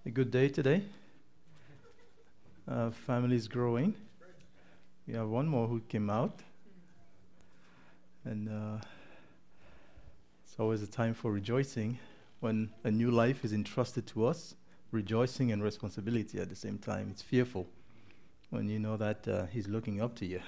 A good day today. Family is growing. We have one more who came out. And it's always a time for rejoicing when a new life is entrusted to us, rejoicing and responsibility at the same time. It's fearful when you know that he's looking up to you.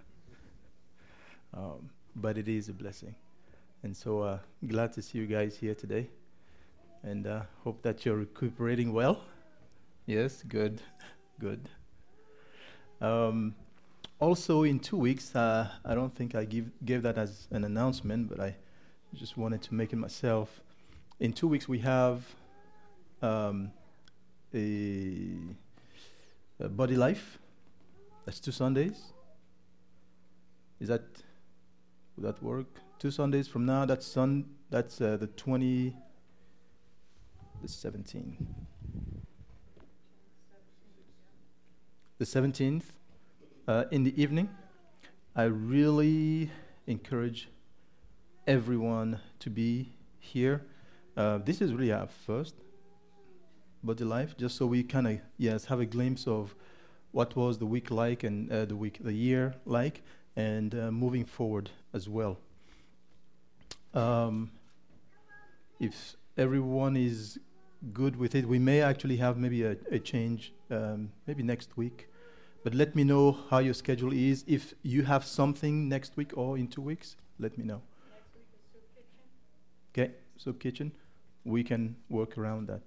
But it is a blessing. And so glad to see you guys here today. And hope that you're recuperating well. Yes, good, good. Also, in 2 weeks, I don't think I gave that as an announcement, but I just wanted to make it myself. In 2 weeks, we have a Body Life. That's 2 Sundays. Would that work? 2 Sundays from now. That's the 17th. The 17th in the evening. I really encourage everyone to be here. This is really our first Body Life, just so we kind of have a glimpse of what was the week like and the year like, and moving forward as well. If everyone is good with it, we may actually have maybe a change maybe next week. But let me know how your schedule is. If you have something next week or in 2 weeks, let me know. Next week is Soup Kitchen. Okay, Soup Kitchen. We can work around that.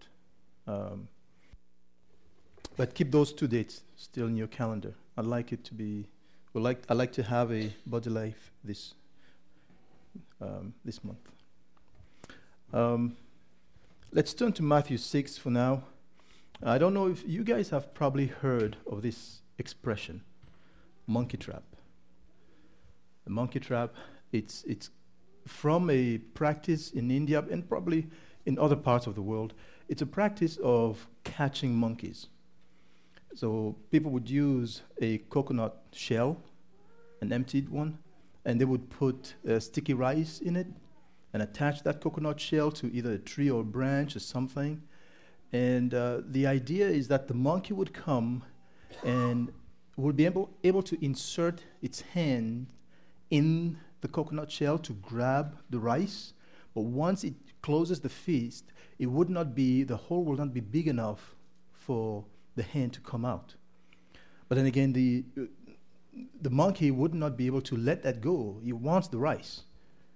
But keep those 2 dates still in your calendar. I'd like it to be. I like to have a Body Life this month. Let's turn to Matthew 6 for now. I don't know if you guys have probably heard of this expression, monkey trap. The monkey trap, it's from a practice in India and probably in other parts of the world. It's a practice of catching monkeys. So people would use a coconut shell, an emptied one, and they would put sticky rice in it and attach that coconut shell to either a tree or a branch or something. And the idea is that the monkey would come and would be able to insert its hand in the coconut shell to grab the rice. But once it closes the fist, the hole will not be big enough for the hand to come out. But then again, the monkey would not be able to let that go. He wants the rice.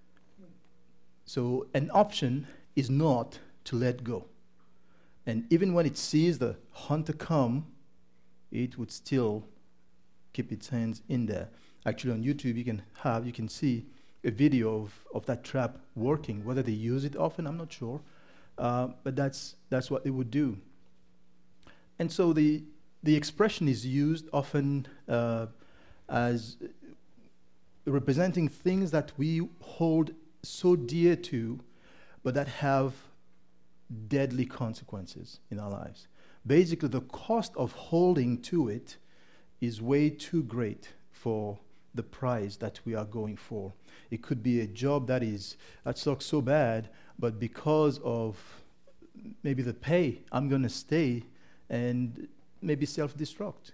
So an option is not to let go. And even when it sees the hunter come, it would still keep its hands in there. Actually, on YouTube, you can see a video of that trap working. Whether they use it often, I'm not sure. But that's what they would do. And so the expression is used often as representing things that we hold so dear to, but that have deadly consequences in our lives. Basically, the cost of holding to it is way too great for the prize that we are going for. It could be a job that sucks so bad, but because of maybe the pay, I'm going to stay and maybe self-destruct.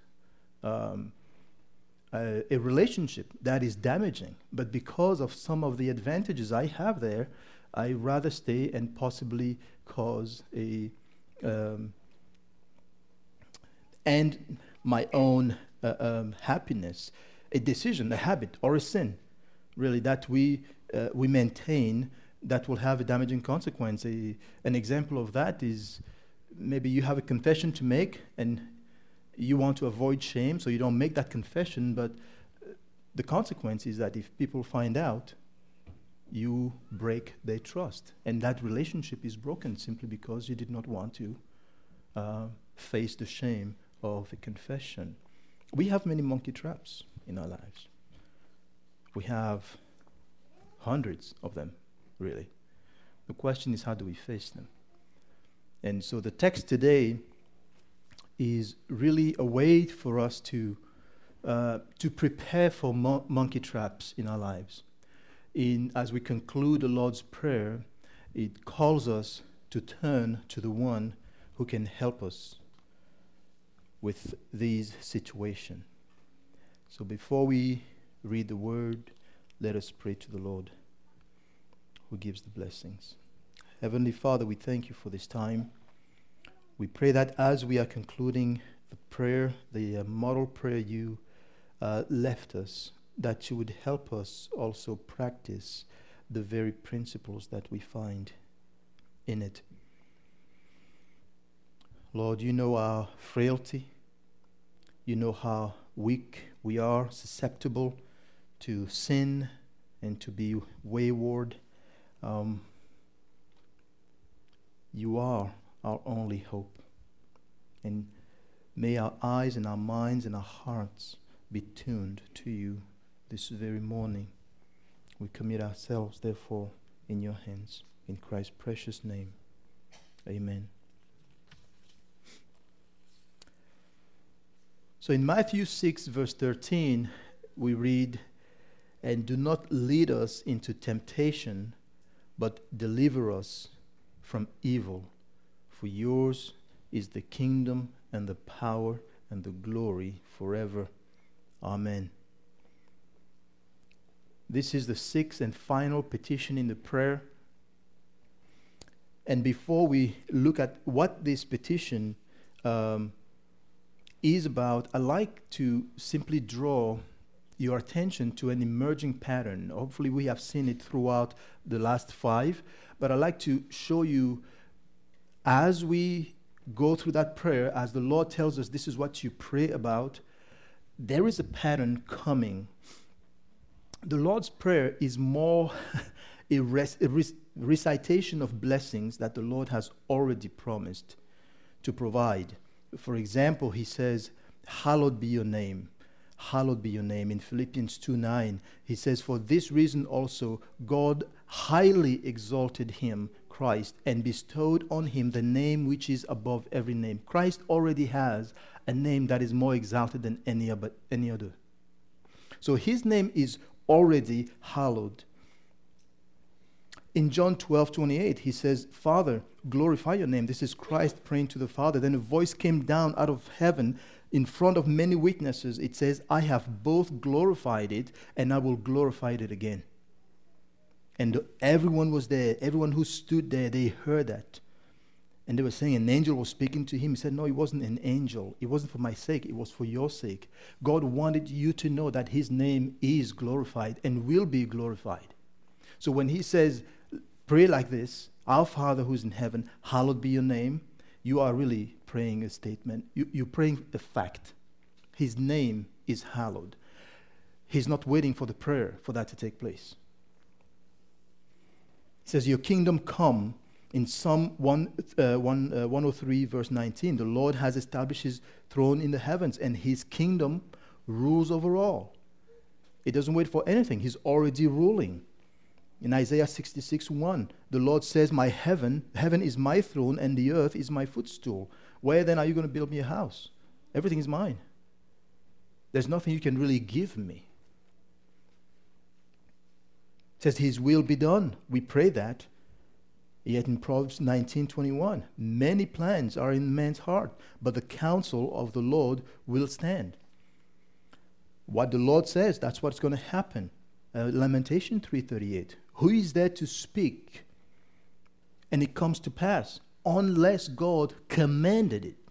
A relationship that is damaging, but because of some of the advantages I have there, I rather stay and possibly cause and my own happiness, a decision, a habit, or a sin, really, that we maintain that will have a damaging consequence. An example of that is maybe you have a confession to make and you want to avoid shame, so you don't make that confession, but the consequence is that if people find out, you break their trust. And that relationship is broken simply because you did not want to face the shame of a confession. We have many monkey traps in our lives. We have hundreds of them, really. The question is, how do we face them? And so the text today is really a way for us to prepare for monkey traps in our lives. As we conclude the Lord's Prayer, it calls us to turn to the one who can help us with these situations. So before we read the word, let us pray to the Lord who gives the blessings. Heavenly Father, we thank you for this time. We pray that as we are concluding the prayer, the model prayer you left us, that you would help us also practice the very principles that we find in it. Lord, you know our frailty. You know how weak we are, susceptible to sin and to be wayward. You are our only hope. And may our eyes and our minds and our hearts be tuned to you this very morning. We commit ourselves, therefore, in your hands. In Christ's precious name. Amen. So in Matthew 6, verse 13, we read, "And do not lead us into temptation, but deliver us from evil. For yours is the kingdom and the power and the glory forever. Amen." This is the sixth and final petition in the prayer. And before we look at what this petition is about, I like to simply draw your attention to an emerging pattern. Hopefully we have seen it throughout the last 5, but I'd like to show you as we go through that prayer, as the Lord tells us this is what you pray about, there is a pattern coming. The Lord's Prayer is more a recitation of blessings that the Lord has already promised to provide. For example, he says, "Hallowed be your name. Hallowed be your name." In Philippians 2:9, he says, "For this reason also God highly exalted him, Christ, and bestowed on him the name which is above every name." Christ already has a name that is more exalted than any other. So his name is already hallowed. In John 12:28, he says, "Father, glorify your name." This is Christ praying to the Father. Then a voice came down out of heaven in front of many witnesses. It says, "I have both glorified it and I will glorify it again." And everyone was there. Everyone who stood there, they heard that. And they were saying an angel was speaking to him. He said, "No, it wasn't an angel. It wasn't for my sake. It was for your sake." God wanted you to know that his name is glorified and will be glorified. So when he says, pray like this, "Our Father who's in heaven, hallowed be your name," you are really praying a statement. You're praying a fact. His name is hallowed. He's not waiting for the prayer for that to take place. He says, "Your kingdom come." In Psalm 103, verse 19, the Lord has established his throne in the heavens, and his kingdom rules over all. It doesn't wait for anything. He's already ruling. In Isaiah 66:1, the Lord says, heaven is my throne, and the earth is my footstool. Where then are you going to build me a house? Everything is mine. There's nothing you can really give me. It says his will be done. We pray that. Yet in Proverbs 19:21, many plans are in man's heart, but the counsel of the Lord will stand. What the Lord says, that's what's going to happen. Lamentation 3:38. Who is there to speak? And it comes to pass, unless God commanded it.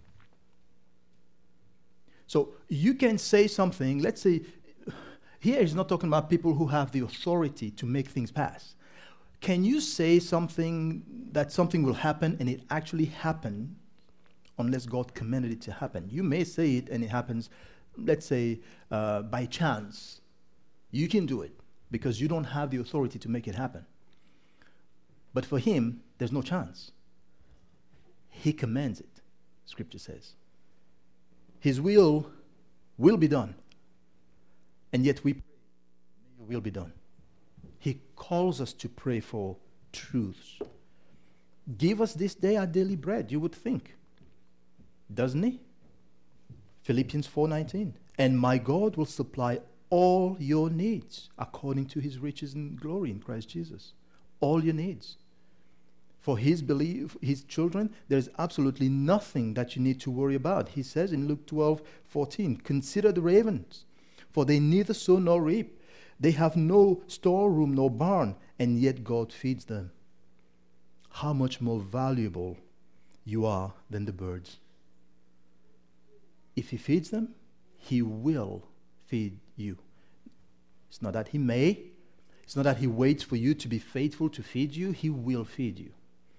So you can say something, let's say, here he's not talking about people who have the authority to make things pass. Can you say something that something will happen and it actually happened unless God commanded it to happen? You may say it and it happens, let's say, by chance. You can do it because you don't have the authority to make it happen. But for him, there's no chance. He commands it, Scripture says. His will be done. And yet we pray, may your will be done. He calls us to pray for truths. Give us this day our daily bread, you would think. Doesn't he? Philippians 4:19. And my God will supply all your needs according to his riches and glory in Christ Jesus. All your needs. For his children, there's absolutely nothing that you need to worry about. He says in Luke 12:14, consider the ravens, for they neither sow nor reap. They have no storeroom nor barn, and yet God feeds them. How much more valuable you are than the birds. If he feeds them, he will feed you. It's not that he may. It's not that he waits for you to be faithful to feed you. He will feed you.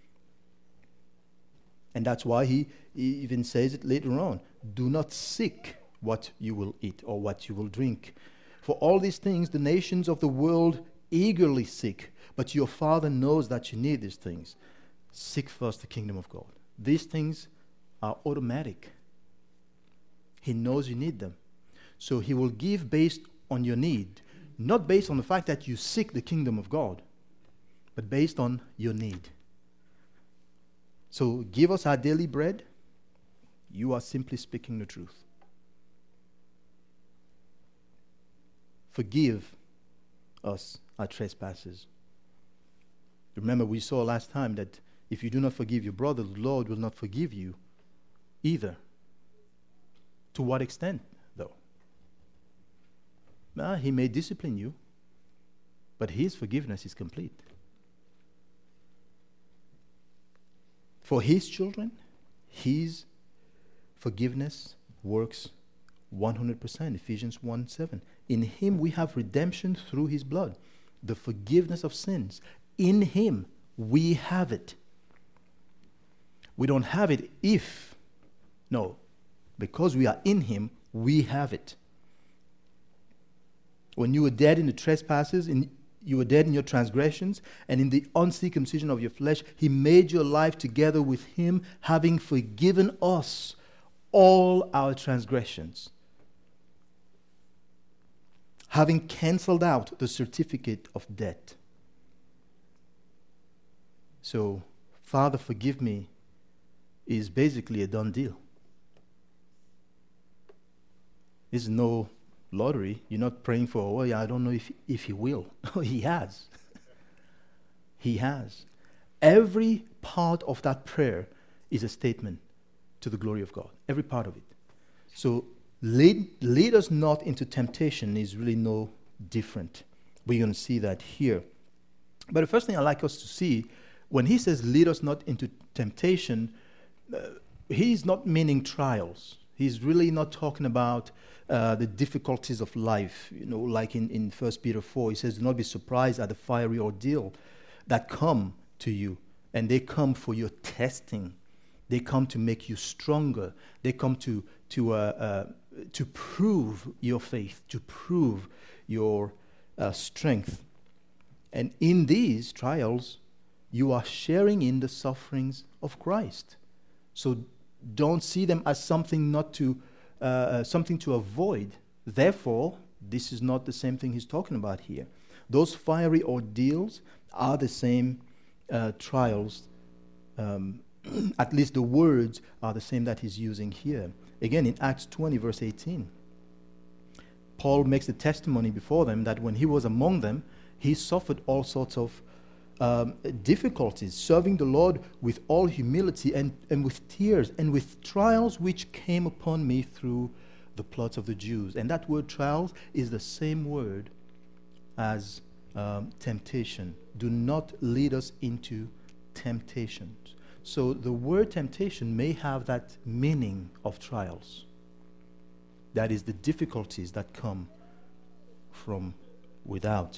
And that's why he even says it later on. Do not seek what you will eat or what you will drink. For all these things the nations of the world eagerly seek. But your Father knows that you need these things. Seek first the kingdom of God. These things are automatic. He knows you need them. So he will give based on your need. Not based on the fact that you seek the kingdom of God, but based on your need. So give us our daily bread. You are simply speaking the truth. Forgive us our trespasses. Remember, we saw last time that if you do not forgive your brother, the Lord will not forgive you either. To what extent, though? He may discipline you, but his forgiveness is complete. For his children, his forgiveness works 100%. Ephesians 1:7. In him we have redemption through his blood, the forgiveness of sins. In him we have it. We don't have it because we are in him, we have it. When you were dead in the trespasses, you were dead in your transgressions, and in the uncircumcision of your flesh, he made you alive together with him, having forgiven us all our transgressions, having cancelled out the certificate of debt. So, Father, forgive me is basically a done deal. It's no lottery. You're not praying for, I don't know if he will. He has. He has. Every part of that prayer is a statement to the glory of God. Every part of it. So lead us not into temptation is really no different. We're going to see that here. But the first thing I'd like us to see, when he says lead us not into temptation, he's not meaning trials. He's really not talking about the difficulties of life. Like in 1 Peter 4, he says, do not be surprised at the fiery ordeal that come to you. And they come for your testing. They come to make you stronger. They come to prove your faith, to prove your strength. And in these trials, you are sharing in the sufferings of Christ. So don't see them as something something to avoid. Therefore, this is not the same thing he's talking about here. Those fiery ordeals are the same trials. At least the words are the same that he's using here. Again, in Acts 20, verse 18, Paul makes a testimony before them that when he was among them, he suffered all sorts of difficulties, serving the Lord with all humility and with tears and with trials which came upon me through the plots of the Jews. And that word trials is the same word as temptation. Do not lead us into temptations. So the word temptation may have that meaning of trials. That is the difficulties that come from without.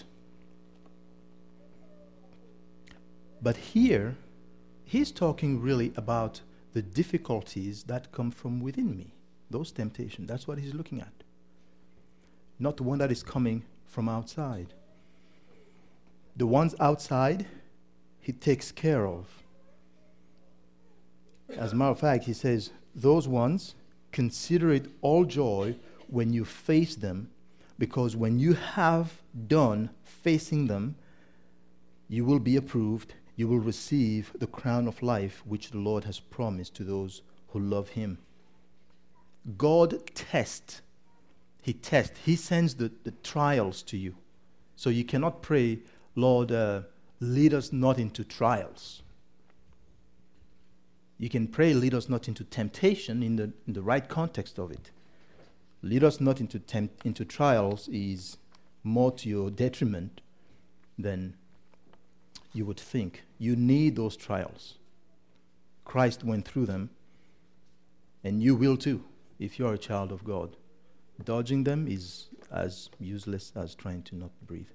But here, he's talking really about the difficulties that come from within me. Those temptations, that's what he's looking at. Not the one that is coming from outside. The ones outside, he takes care of. As a matter of fact, he says, those ones, consider it all joy when you face them, because when you have done facing them, you will be approved. You will receive the crown of life which the Lord has promised to those who love him. God tests. He tests. He sends the trials to you. So you cannot pray, Lord, lead us not into trials. You can pray, lead us not into temptation in the right context of it. Lead us not into trials is more to your detriment than you would think. You need those trials. Christ went through them, and you will too, if you are a child of God. Dodging them is as useless as trying to not breathe.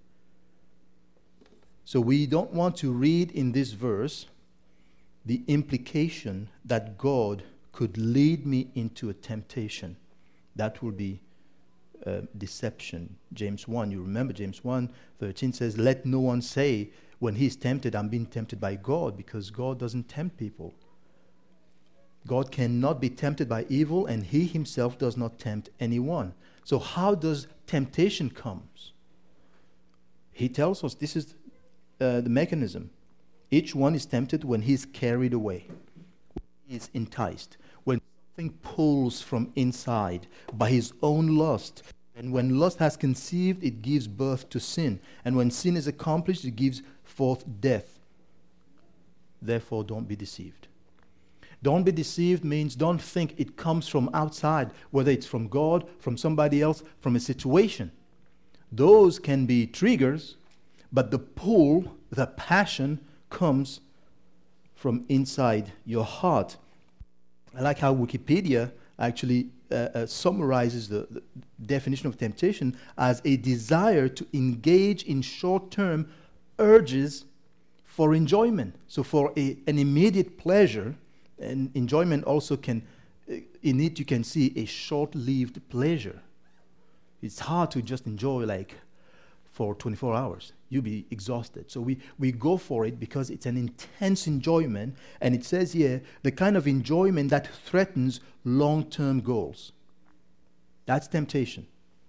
So we don't want to read in this verse the implication that God could lead me into a temptation. That will be deception. James 1, you remember James 1:13 says, let no one say when he is tempted, I'm being tempted by God, because God doesn't tempt people. God cannot be tempted by evil, and he himself does not tempt anyone. So how does temptation comes? He tells us this is the mechanism. Each one is tempted when he is carried away, when he is enticed, when something pulls from inside by his own lust. And when lust has conceived, it gives birth to sin. And when sin is accomplished, it gives forth death. Therefore, don't be deceived. Don't be deceived means don't think it comes from outside, whether it's from God, from somebody else, from a situation. Those can be triggers, but the pull, the passion, comes from inside your heart. I like how Wikipedia actually summarizes the definition of temptation as a desire to engage in short-term urges for enjoyment. So for an immediate pleasure, and enjoyment also can, in it you can see a short-lived pleasure. It's hard to just enjoy like for 24 hours. You'll be exhausted. So we go for it because it's an intense enjoyment. And it says here, the kind of enjoyment that threatens long-term goals. That's temptation.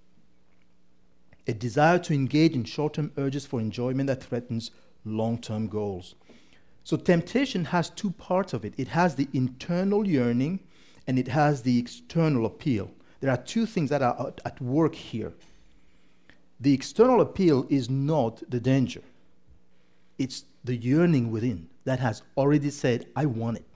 A desire to engage in short-term urges for enjoyment that threatens long-term goals. So temptation has two parts of it. It has the internal yearning and it has the external appeal. There are two things that are at work here. The external appeal is not the danger. It's the yearning within that has already said, I want it.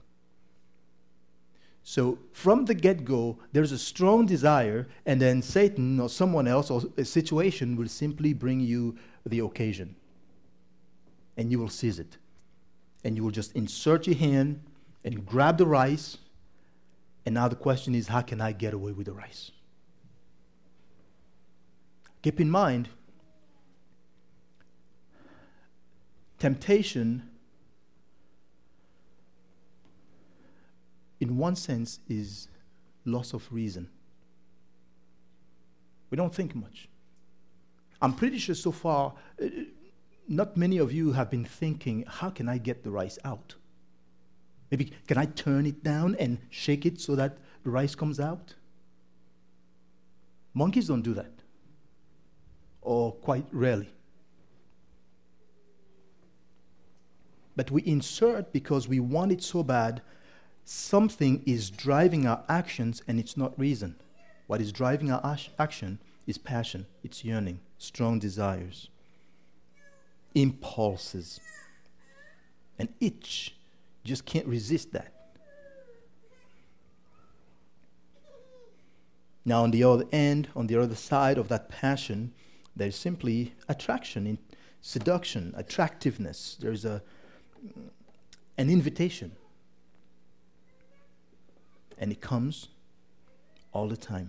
So from the get-go, there's a strong desire, and then Satan or someone else or a situation will simply bring you the occasion. And you will seize it. And you will just insert your hand and grab the rice. And now the question is, how can I get away with the rice? Keep in mind, temptation, in one sense, is loss of reason. We don't think much. I'm pretty sure so far, not many of you have been thinking, how can I get the rice out? Maybe, can I turn it down and shake it so that the rice comes out? Monkeys don't do that. Or quite rarely. But we insert because we want it so bad. Something is driving our actions and it's not reason. What is driving our action is passion, it's yearning, strong desires, impulses, an itch. You just can't resist that. Now on the other end, on the other side of that passion, there's simply attraction, seduction, attractiveness. There's an invitation. And it comes all the time.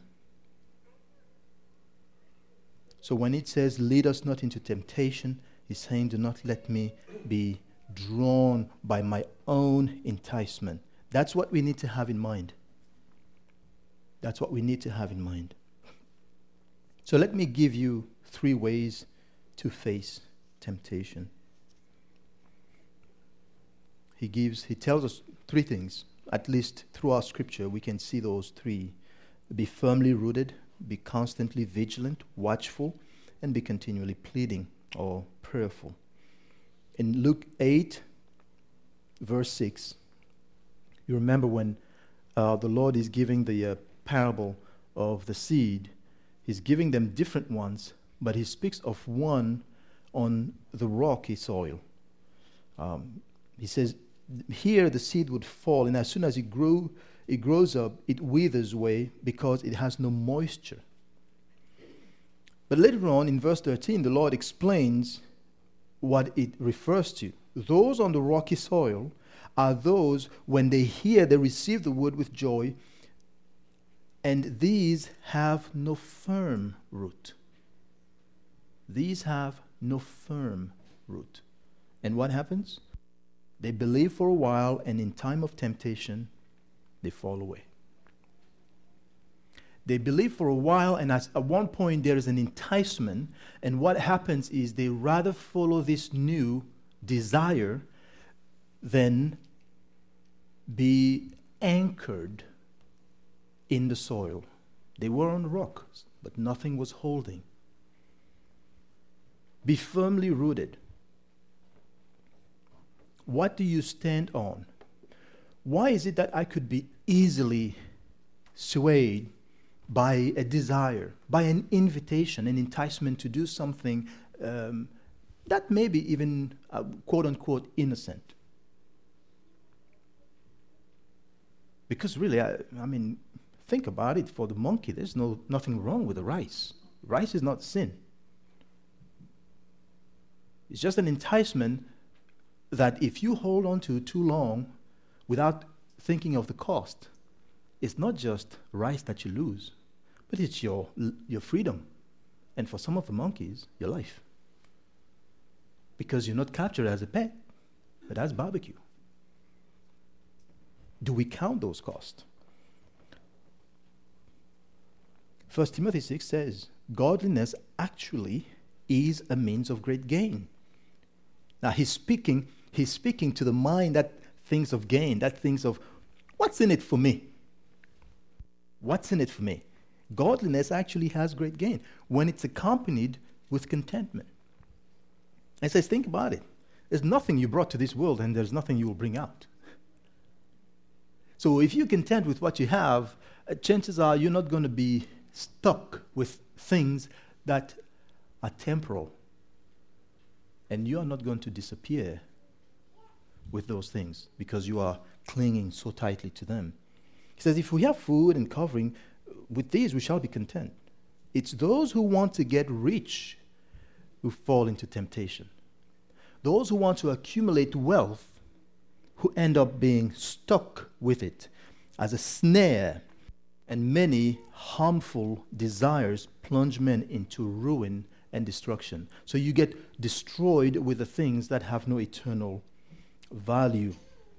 So when it says, lead us not into temptation, he's saying, do not let me be drawn by my own enticement. That's what we need to have in mind. That's what we need to have in mind. So let me give you 3 ways to face temptation. He tells us 3 things. At least throughout Scripture, we can see those 3. Be firmly rooted, be constantly vigilant, watchful, and be continually pleading or prayerful. In Luke 8, verse 6, you remember when the Lord is giving the parable of the seed. He's giving them different ones, but he speaks of one on the rocky soil. He says, here the seed would fall, and as soon as it grows up, it withers away because it has no moisture. But later on in verse 13, the Lord explains what it refers to. Those on the rocky soil are those, when they hear, they receive the word with joy, and these have no firm root. These have no firm root. And what happens? They believe for a while, and in time of temptation, they fall away. They believe for a while, and at one point there is an enticement, and what happens is they rather follow this new desire than be anchored in the soil. They were on rocks, but nothing was holding. Be firmly rooted. What do you stand on? Why is it that I could be easily swayed by a desire, by an invitation, an enticement to do something that may be even quote-unquote innocent? Because really, I mean, think about it. For the monkey, there's nothing wrong with the rice. Rice is not sin. It's just an enticement that if you hold on to too long without thinking of the cost, it's not just rice that you lose, but it's your freedom. And for some of the monkeys, your life. Because you're not captured as a pet, but as barbecue. Do we count those costs? 1 Timothy 6 says, godliness actually is a means of great gain. Now he's speaking to the mind that thinks of gain, that thinks of, what's in it for me? What's in it for me? Godliness actually has great gain when it's accompanied with contentment. It says, think about it. There's nothing you brought to this world, and there's nothing you will bring out. So if you're content with what you have, chances are you're not going to be stuck with things that are temporal. And you are not going to disappear with those things because you are clinging so tightly to them. He says, if we have food and covering, with these we shall be content. It's those who want to get rich who fall into temptation. Those who want to accumulate wealth who end up being stuck with it as a snare, and many harmful desires plunge men into ruin and destruction. So you get destroyed with the things that have no eternal value.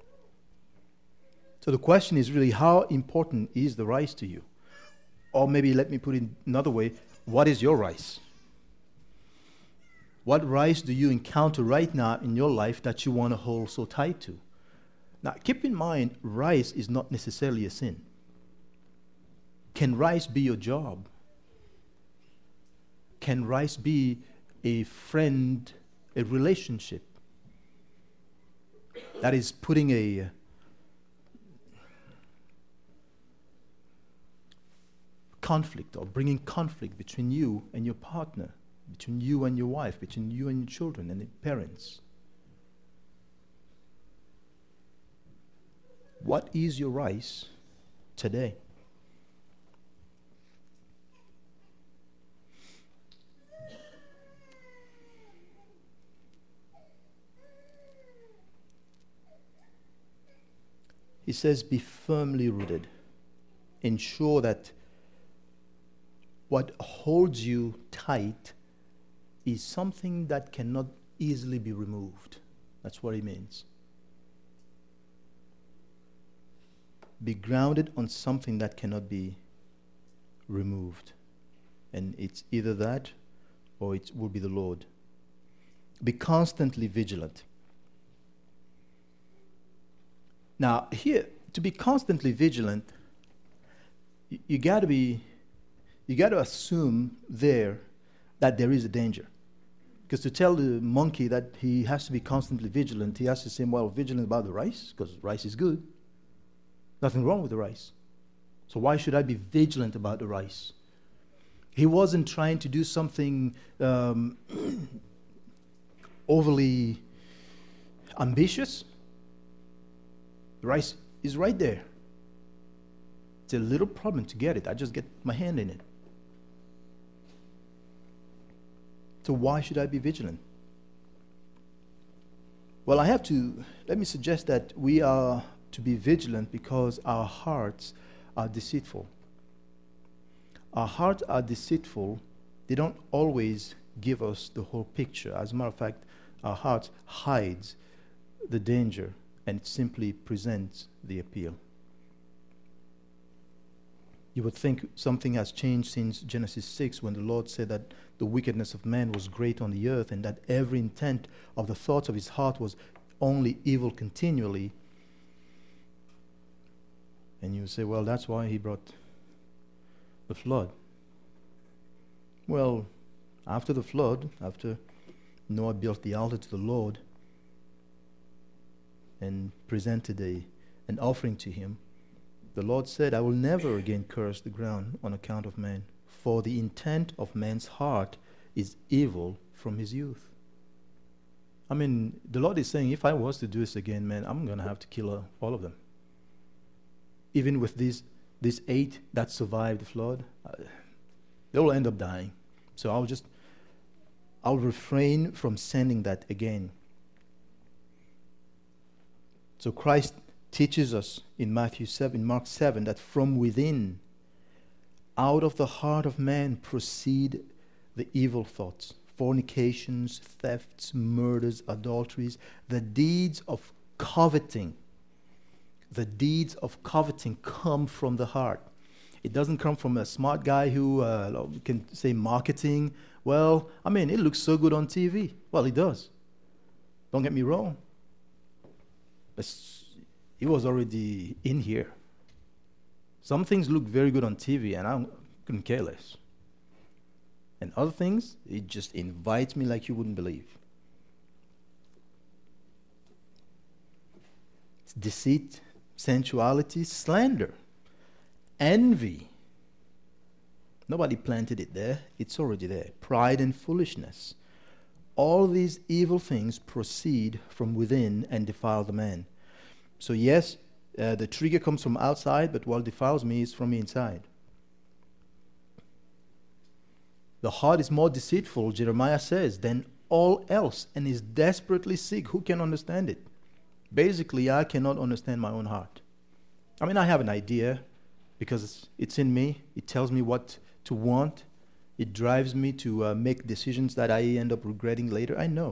So the question is really, how important is the rice to you? Or maybe let me put it another way, what is your rice? What rice do you encounter right now in your life that you want to hold so tight to? Now, keep in mind, rice is not necessarily a sin. Can rice be your job? Can rice be a friend, a relationship that is putting a conflict or bringing conflict between you and your partner, between you and your wife, between you and your children and your parents? What is your rice today? He says, be firmly rooted. Ensure that what holds you tight is something that cannot easily be removed. That's what he means. Be grounded on something that cannot be removed. And it's either that or it will be the Lord. Be constantly vigilant. Now, here, to be constantly vigilant, you got to assume there that there is a danger. Because to tell the monkey that he has to be constantly vigilant, he has to say, well, vigilant about the rice, because rice is good. Nothing wrong with the rice. So why should I be vigilant about the rice? He wasn't trying to do something overly ambitious. The rice is right there. It's a little problem to get it. I just get my hand in it. So why should I be vigilant? Well, let me suggest that we are to be vigilant because our hearts are deceitful. Our hearts are deceitful. They don't always give us the whole picture. As a matter of fact, our heart hides the danger and simply presents the appeal. You would think something has changed since Genesis 6 when the Lord said that the wickedness of man was great on the earth and that every intent of the thoughts of his heart was only evil continually. And you say, well, that's why he brought the flood. Well, after the flood, after Noah built the altar to the Lord and presented an offering to him, the Lord said, I will never again curse the ground on account of man, for the intent of man's heart is evil from his youth. I mean, the Lord is saying, if I was to do this again, man, I'm going to have to kill all of them. Even with these 8 that survived the flood, they will end up dying. So I'll refrain from sending that again. So Christ teaches us in Mark 7, that from within, out of the heart of man proceed the evil thoughts, fornications, thefts, murders, adulteries, the deeds of coveting. The deeds of coveting come from the heart. It doesn't come from a smart guy who can say marketing. Well, I mean, it looks so good on TV. Well, it does. Don't get me wrong. It was already in here. Some things look very good on TV, and I couldn't care less. And other things, it just invites me like you wouldn't believe. It's deceit, sensuality, slander, envy. Nobody planted it there. It's already there. Pride and foolishness. All these evil things proceed from within and defile the man. So yes, the trigger comes from outside, but what defiles me is from inside. The heart is more deceitful, Jeremiah says, than all else, and is desperately sick. Who can understand it? Basically, I cannot understand my own heart. I mean, I have an idea because it's in me. It tells me what to want. It drives me to make decisions that I end up regretting later. I know.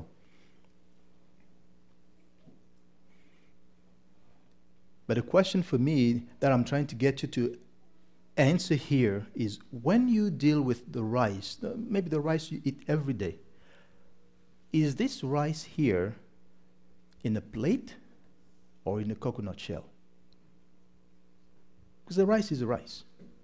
But the question for me that I'm trying to get you to answer here is, when you deal with the rice, maybe the rice you eat every day, is this rice here in a plate or in a coconut shell? Because the rice is a rice.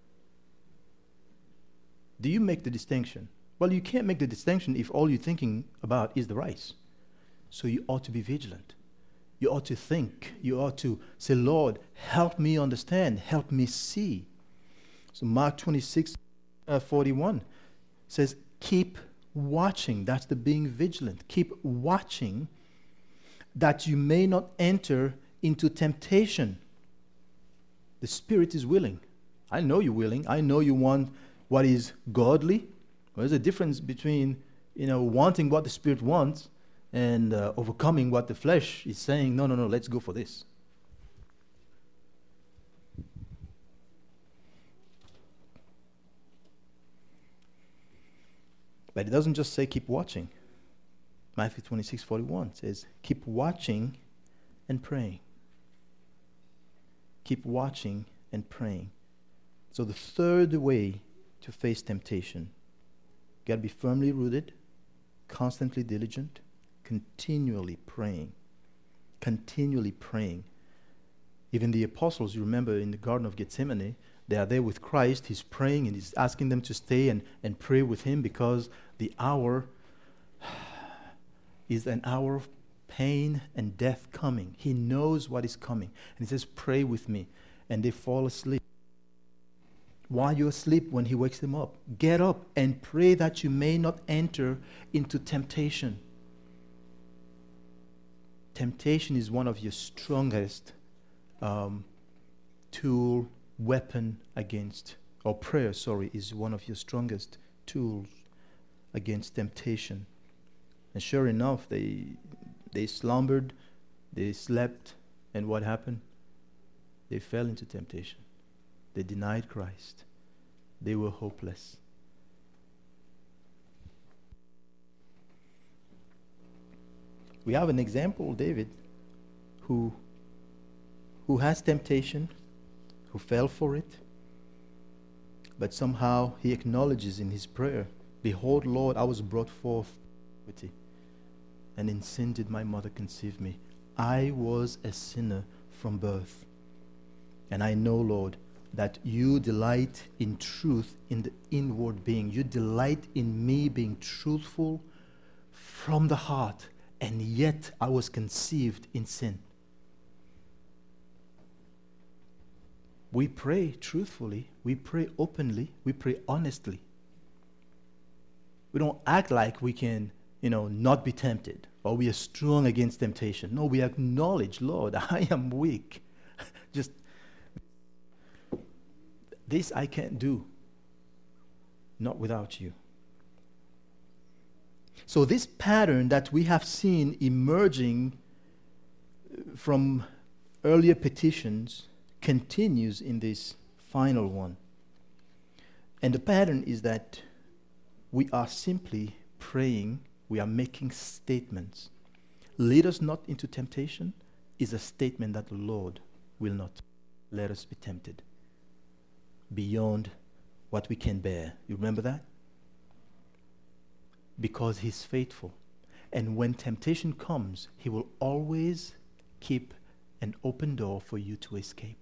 Do you make the distinction? Well, you can't make the distinction if all you're thinking about is the rice. So you ought to be vigilant. You ought to think. You ought to say, Lord, help me understand. Help me see. So Mark 26:41 says, keep watching. That's the being vigilant. Keep watching that you may not enter into temptation. The spirit is willing. I know you're willing. I know you want what is godly. Well, there's a difference between, wanting what the spirit wants and overcoming what the flesh is saying, no, let's go for this. But it doesn't just say keep watching. Matthew 26:41 says, keep watching and praying. Keep watching and praying. So the third way to face temptation, you got to be firmly rooted, constantly diligent, continually praying. Continually praying. Even the apostles, you remember in the Garden of Gethsemane, they are there with Christ. He's praying and he's asking them to stay and pray with him because the hour is an hour of pain and death coming. He knows what is coming. And he says, pray with me. And they fall asleep. While you're asleep, when he wakes them up, get up and pray that you may not enter into temptation. Temptation is one of your strongest um, tool, weapon against, or prayer, sorry, is one of your strongest tools against temptation. And sure enough, they slumbered, they slept, and what happened? They fell into temptation. They denied Christ. They were hopeless. We have an example, David, who has temptation, who fell for it, but somehow he acknowledges in his prayer, "Behold, Lord, I was brought forth with it, and in sin did my mother conceive me. I was a sinner from birth. And I know, Lord, that you delight in truth in the inward being. You delight in me being truthful from the heart, and yet I was conceived in sin." We pray truthfully, we pray openly, we pray honestly. We don't act like we can, not be tempted, or we are strong against temptation. No, we acknowledge, "Lord, I am weak. Just this I can't do, not without you." So this pattern that we have seen emerging from earlier petitions continues in this final one. And the pattern is that we are simply praying, we are making statements. "Lead us not into temptation" is a statement that the Lord will not let us be tempted beyond what we can bear. You remember that? Because he's faithful. And when temptation comes, he will always keep an open door for you to escape.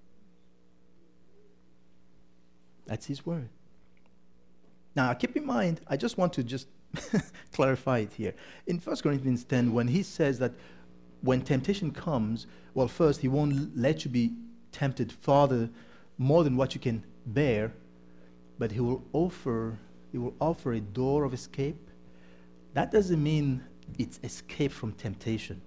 That's his word. Now, keep in mind, I just want to clarify it here. In 1 Corinthians 10, when he says that when temptation comes, well, first, he won't let you be tempted farther, more than what you can bear, but he will offer a door of escape. That doesn't mean it's escape from temptation.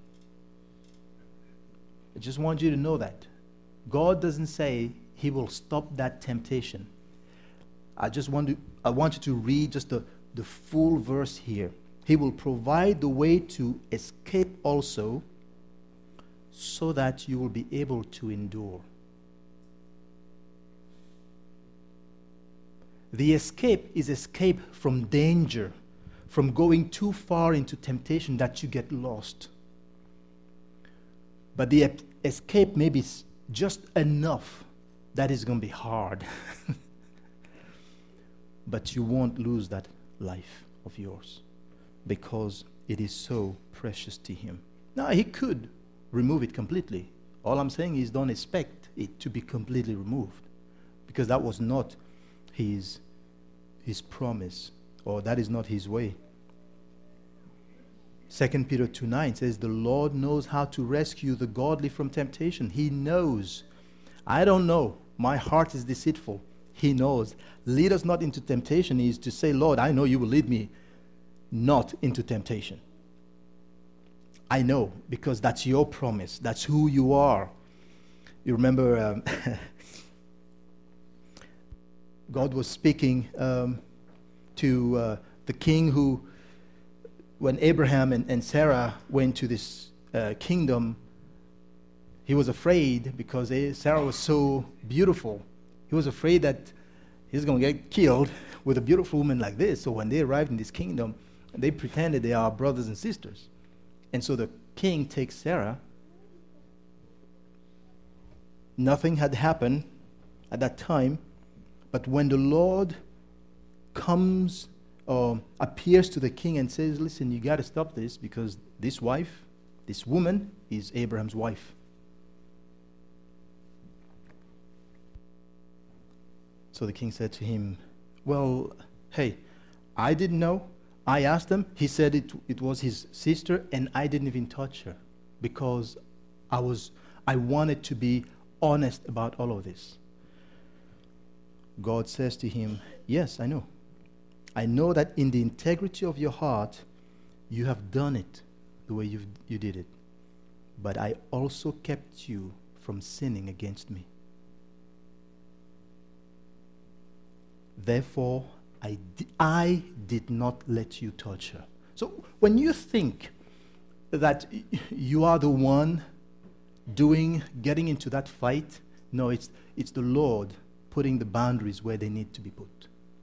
I just want you to know that. God doesn't say he will stop that temptation. I want you to read just the full verse here. He will provide the way to escape also, so that you will be able to endure. The escape is escape from danger, from going too far into temptation that you get lost. But the escape may be just enough that is going to be hard. But you won't lose that life of yours because it is so precious to him. Now, he could remove it completely. All I'm saying is don't expect it to be completely removed, because that was not his promise, or that is not his way. 2 Peter 2:9 says, "The Lord knows how to rescue the godly from temptation." He knows. I don't know. My heart is deceitful. He knows. "Lead us not into temptation" is to say, "Lord, I know you will lead me not into temptation. I know, because that's your promise. That's who you are." You remember God was speaking to the king who, when Abraham and Sarah went to this kingdom, he was afraid because Sarah was so beautiful. He was afraid that he's going to get killed with a beautiful woman like this. So when they arrived in this kingdom, they pretended they are brothers and sisters. And so the king takes Sarah. Nothing had happened at that time. But when the Lord comes or appears to the king and says, "Listen, you got to stop this, because this woman is Abraham's wife." So the king said to him, "Well, hey, I didn't know. I asked him. He said it was his sister, and I didn't even touch her because I wanted to be honest about all of this." God says to him, "Yes, I know. I know that in the integrity of your heart, you have done it the way you did it. But I also kept you from sinning against me. Therefore, I did not let you touch her. So when you think that you are the one getting into that fight, no, it's the Lord putting the boundaries where they need to be put.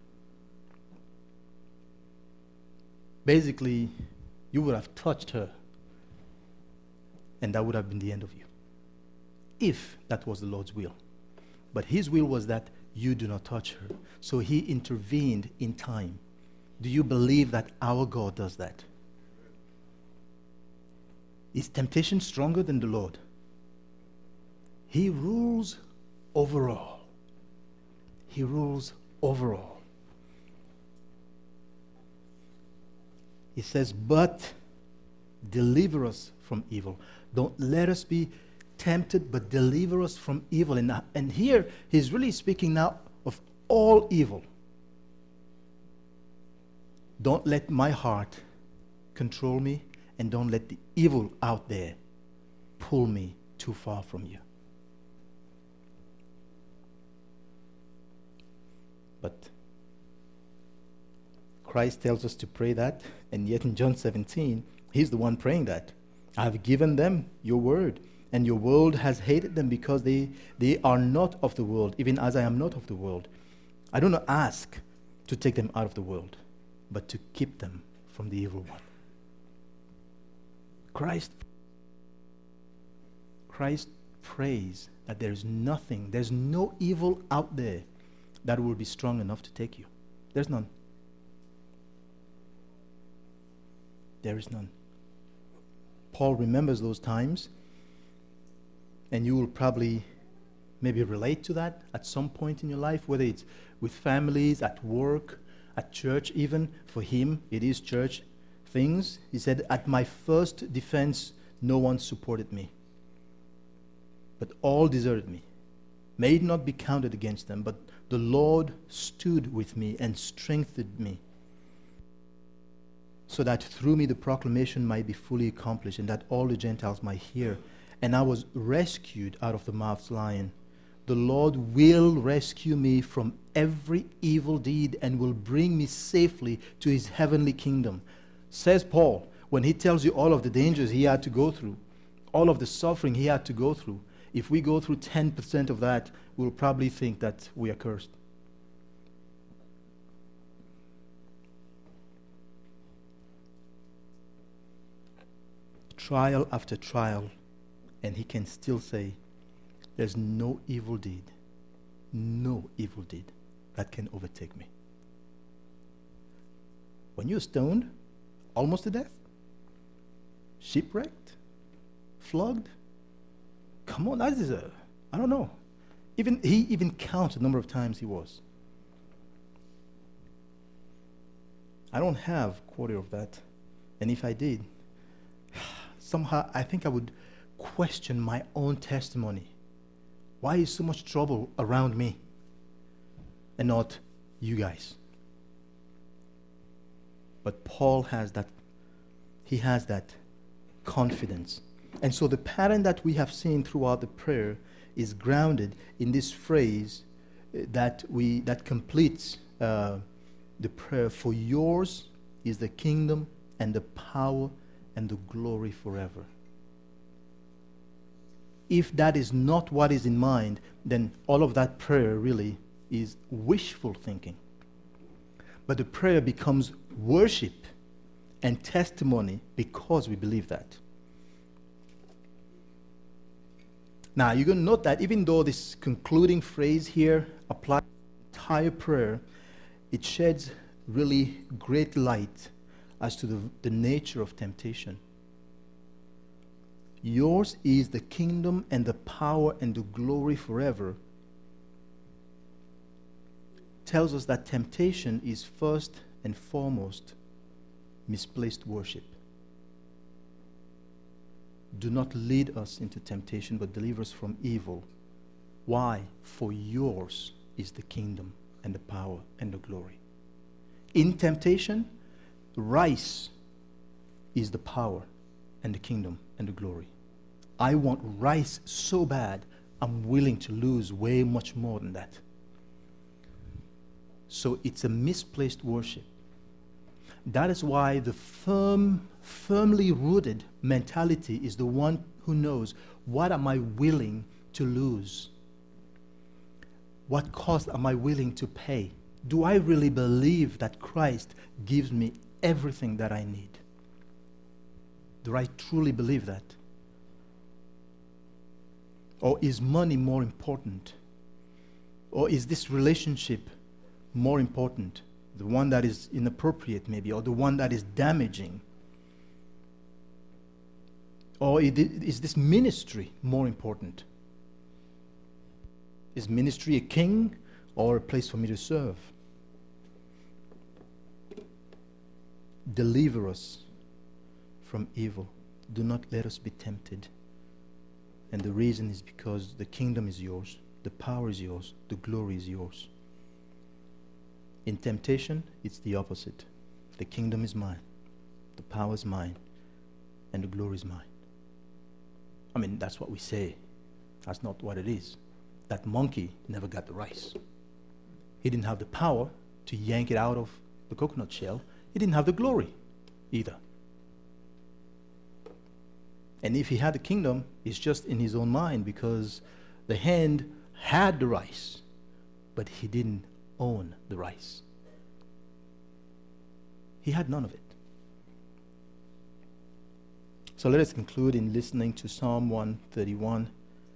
Basically, you would have touched her, and that would have been the end of you, if that was the Lord's will. But his will was that you do not touch her. So he intervened in time. Do you believe that our God does that? Is temptation stronger than the Lord? He rules over all. He rules over all. He says, but deliver us from evil. Don't let us be tempted, but deliver us from evil. And here, he's really speaking now of all evil. Don't let my heart control me, and don't let the evil out there pull me too far from you. But Christ tells us to pray that, and yet in John 17, he's the one praying that. I have given them your word, and your world has hated them because they are not of the world, even as I am not of the world. I do not ask to take them out of the world, but to keep them from the evil one. Christ prays that there's no evil out there that will be strong enough to take you. There's none. There is none. Paul remembers those times, and you will probably maybe relate to that at some point in your life, whether it's with families, at work, at church even. For him, it is church things. He said, at my first defense, no one supported me, but all deserted me. May it not be counted against them, but the Lord stood with me and strengthened me, so that through me the proclamation might be fully accomplished, and that all the Gentiles might hear. And I was rescued out of the mouth's lion. The Lord will rescue me from every evil deed and will bring me safely to his heavenly kingdom. Says Paul, when he tells you all of the dangers he had to go through, all of the suffering he had to go through, if we go through 10% of that, we'll probably think that we are cursed. Trial after trial, and he can still say, there's no evil deed that can overtake me. When you're stoned, almost to death, shipwrecked, flogged, come on, that is I don't know. He even counts the number of times he was. I don't have a quarter of that, and if I did, somehow I think I would question my own testimony. Why is so much trouble around me and not you guys? But Paul has that, he has that confidence. And so the pattern that we have seen throughout the prayer is grounded in this phrase that completes the prayer. For yours is the kingdom and the power and the glory forever. If that is not what is in mind, then all of that prayer really is wishful thinking. But the prayer becomes worship and testimony because we believe that. Now, you're going to note that even though this concluding phrase here applies to the entire prayer, it sheds really great light as to the nature of temptation. Yours is the kingdom and the power and the glory forever tells us that temptation is first and foremost misplaced worship. Do not lead us into temptation, but deliver us from evil. Why? For yours is the kingdom and the power and the glory. In temptation, rice is the power and the kingdom and the glory. I want rice so bad I'm willing to lose way much more than that. So it's a misplaced worship. That is why the firmly rooted mentality is the one who knows, what am I willing to lose? What cost am I willing to pay? Do I really believe that Christ gives me everything that I need? Do I truly believe that? Or is money more important? Or is this relationship more important? The one that is inappropriate maybe, or the one that is damaging? Or is this ministry more important? Is ministry a king or a place for me to serve? Deliver us from evil. Do not let us be tempted. And the reason is because the kingdom is yours, the power is yours, the glory is yours. In temptation, it's the opposite. The kingdom is mine, the power is mine, and the glory is mine. I mean, that's what we say. That's not what it is. That monkey never got the rice. He didn't have the power to yank it out of the coconut shell. He didn't have the glory either. And if he had the kingdom, it's just in his own mind, because the hand had the rice, but he didn't own the rice. He had none of it. So let us conclude in listening to Psalm 131.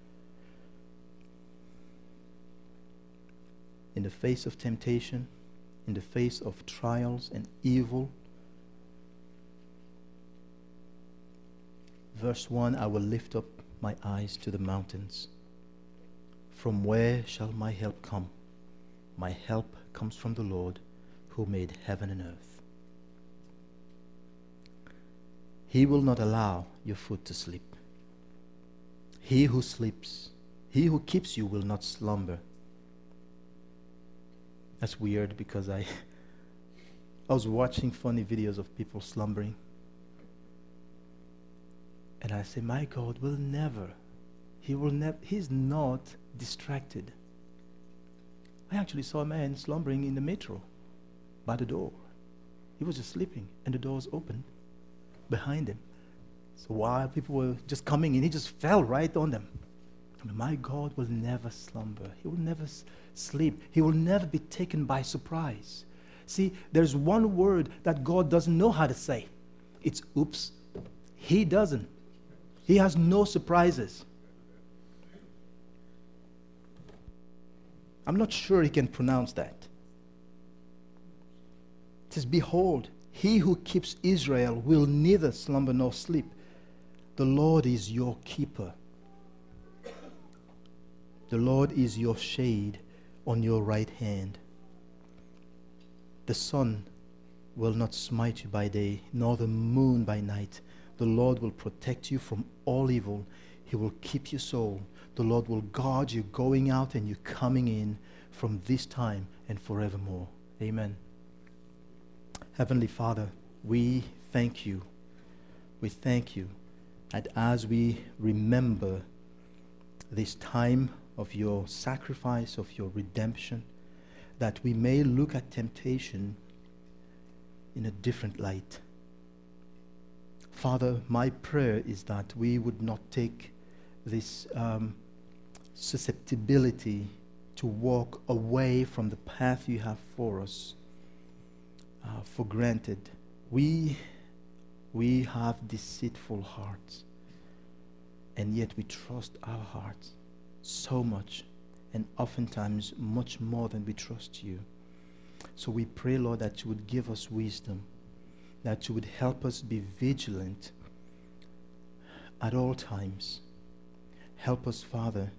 In the face of temptation, in the face of trials and evil, verse 1, I will lift up my eyes to the mountains. From where shall my help come? My help comes from the Lord who made heaven and earth. He will not allow your foot to slip. He who sleeps, he who keeps you will not slumber. That's weird, because I was watching funny videos of people slumbering. And I say, my God will never, he's not distracted. I actually saw a man slumbering in the metro by the door. He was just sleeping, and the door was open behind him. So while people were just coming in, he just fell right on them. I mean, my God will never slumber. He will never sleep. He will never be taken by surprise. See, there's one word that God doesn't know how to say. It's oops. He doesn't. He has no surprises. I'm not sure he can pronounce that. It says, behold, he who keeps Israel will neither slumber nor sleep. The Lord is your keeper. The Lord is your shade on your right hand. The sun will not smite you by day, nor the moon by night. The Lord will protect you from all evil. He will keep your soul. The Lord will guard you going out and you coming in from this time and forevermore. Amen. Heavenly Father, we thank you. We thank you that as we remember this time of your sacrifice, of your redemption, that we may look at temptation in a different light. Father, my prayer is that we would not take this susceptibility to walk away from the path you have for us for granted. We have deceitful hearts, and yet we trust our hearts so much, and oftentimes much more than we trust you. So we pray, Lord, that you would give us wisdom, that you would help us be vigilant at all times. Help us, Father,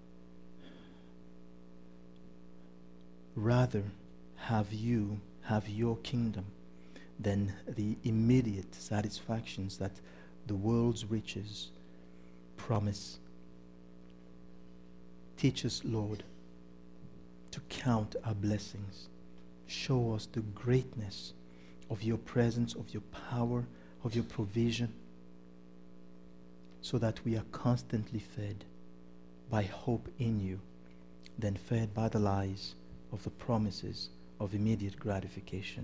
rather have your kingdom than the immediate satisfactions that the world's riches promise. Teach us, Lord, to count our blessings. Show us the greatness of your presence, of your power, of your provision, so that we are constantly fed by hope in you than fed by the lies of the promises of immediate gratification.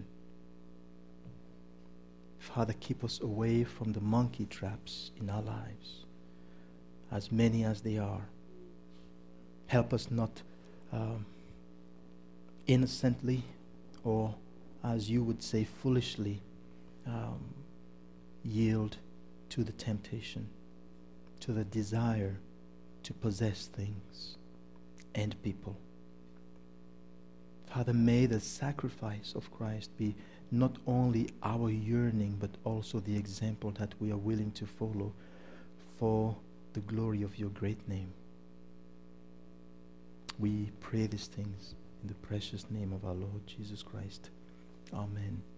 Father, keep us away from the monkey traps in our lives, as many as they are. Help us not innocently, or as you would say, foolishly, yield to the temptation, to the desire to possess things and people. Father, may the sacrifice of Christ be not only our yearning, but also the example that we are willing to follow for the glory of your great name. We pray these things in the precious name of our Lord Jesus Christ. Amen.